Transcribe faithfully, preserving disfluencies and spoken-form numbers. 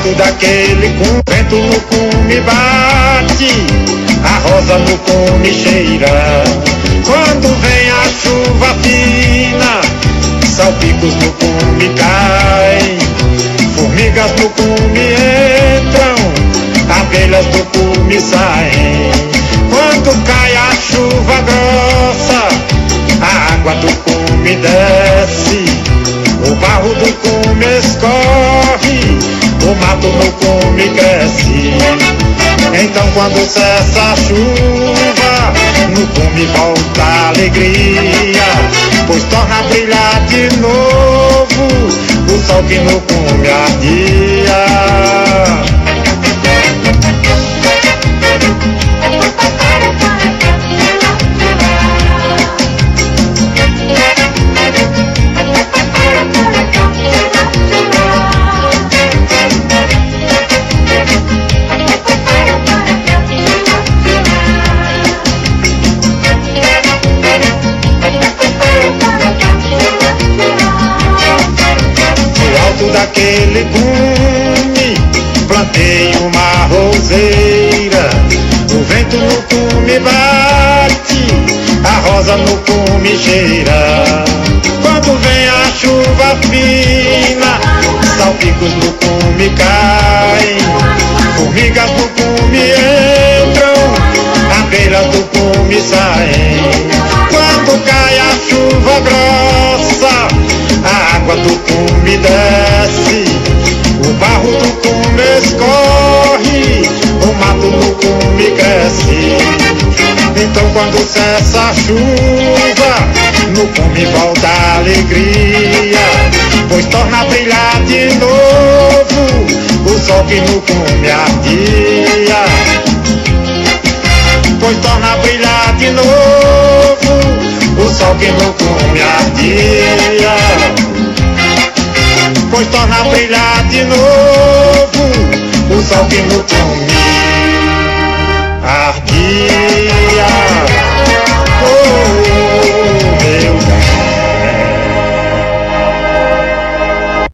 alto daquele cume, vento no cume bate, a rosa no cume cheira. Quando vem a chuva fina, salpicos no cume caem, formigas no cume entram, abelhas do cume saem. Quando cai a chuva grossa, a água do cume desce, o barro do cume escorre, o mato no cume cresce. Então quando cessa a chuva, no cume volta a alegria, pois torna a brilhar de novo o sol que no cume ardia. Daquele cume plantei uma roseira, o vento no cume bate, a rosa no cume cheira. Quando vem a chuva fina, salpicos no cume caem, formigas no cume entram, abelhas do cume saem. Quando cai a chuva grossa, a água do cume desce, o barro do cume escorre, o mato no cume cresce. Então quando cessa a chuva, no cume volta a alegria, pois torna a brilhar de novo o sol que no cume ardia. Pois torna a brilhar de novo o sol que no cume ardia. Pois torna a brilhar de novo o sol que no cume ardia. Oh.